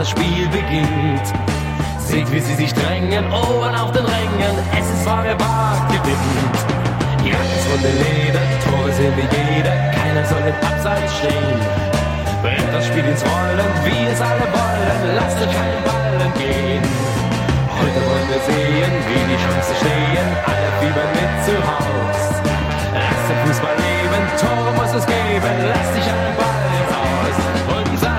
das Spiel beginnt. Seht, wie sie sich drängen, oben auf den Rängen, es ist wahr, wer wagt, gewinnt. Die Runde Leder, Tore sehen wir jeder, keiner soll im Abseits stehen. Bringt das Spiel ins Rollen, wie es alle wollen, lasst euch keinen Ballen gehen. Heute wollen wir sehen, wie die Chancen stehen, alle fiebern mit zu Haus. Lasst den Fußball leben, Tore muss es geben, lasst dich an den Ball ins Haus. Unser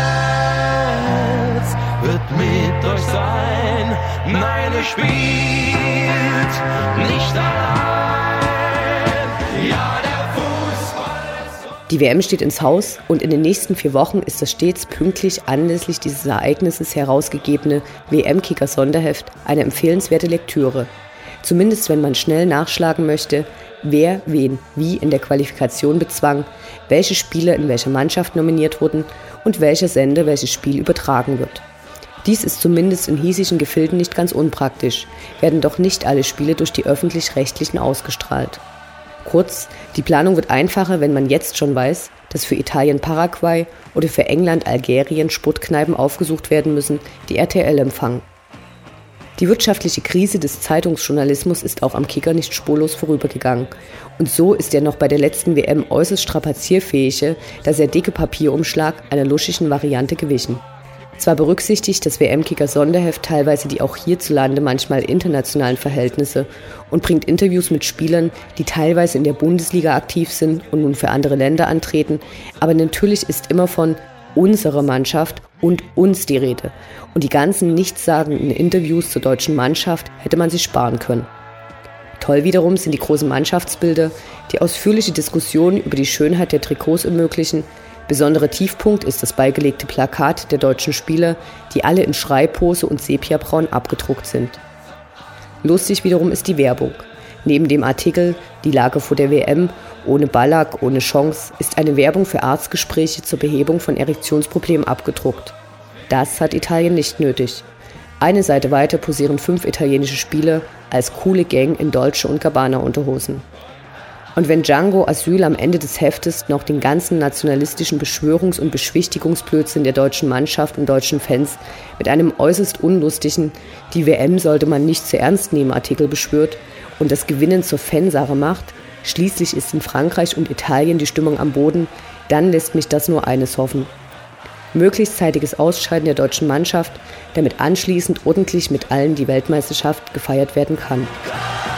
Herz wird mit euch sein, nein, ihr spielt nicht allein. Ja, der Fußball ist so. Die WM steht ins Haus und in den nächsten 4 Wochen ist das stets pünktlich anlässlich dieses Ereignisses herausgegebene WM-Kicker-Sonderheft eine empfehlenswerte Lektüre. Zumindest wenn man schnell nachschlagen möchte, wer wen wie in der Qualifikation bezwang, welche Spieler in welcher Mannschaft nominiert wurden und welcher Sender welches Spiel übertragen wird. Dies ist zumindest in hiesigen Gefilden nicht ganz unpraktisch, werden doch nicht alle Spiele durch die Öffentlich-Rechtlichen ausgestrahlt. Kurz, die Planung wird einfacher, wenn man jetzt schon weiß, dass für Italien Paraguay oder für England Algerien Sportkneipen aufgesucht werden müssen, die RTL empfangen. Die wirtschaftliche Krise des Zeitungsjournalismus ist auch am Kicker nicht spurlos vorübergegangen. Und so ist der noch bei der letzten WM äußerst strapazierfähige, da sehr dicke Papierumschlag einer luschigen Variante gewichen. Zwar berücksichtigt das WM-Kicker-Sonderheft teilweise die auch hierzulande manchmal internationalen Verhältnisse und bringt Interviews mit Spielern, die teilweise in der Bundesliga aktiv sind und nun für andere Länder antreten, aber natürlich ist immer von unserer Mannschaft und uns die Rede. Und die ganzen nichtssagenden Interviews zur deutschen Mannschaft hätte man sich sparen können. Toll wiederum sind die großen Mannschaftsbilder, die ausführliche Diskussionen über die Schönheit der Trikots ermöglichen. Besonderer Tiefpunkt ist das beigelegte Plakat der deutschen Spieler, die alle in Schreibpose und Sepiabraun abgedruckt sind. Lustig wiederum ist die Werbung. Neben dem Artikel »Die Lage vor der WM« ohne Ballack, ohne Chance, ist eine Werbung für Arztgespräche zur Behebung von Erektionsproblemen abgedruckt. Das hat Italien nicht nötig. Eine Seite weiter posieren 5 italienische Spieler als coole Gang in Dolce & Gabbana-Unterhosen. Und wenn Django Asyl am Ende des Heftes noch den ganzen nationalistischen Beschwörungs- und Beschwichtigungsblödsinn der deutschen Mannschaft und deutschen Fans mit einem äußerst unlustigen »Die WM sollte man nicht zu ernst nehmen« Artikel beschwört und das Gewinnen zur Fansache macht, schließlich ist in Frankreich und Italien die Stimmung am Boden, dann lässt mich das nur eines hoffen. Möglichst zeitiges Ausscheiden der deutschen Mannschaft, damit anschließend ordentlich mit allen die Weltmeisterschaft gefeiert werden kann.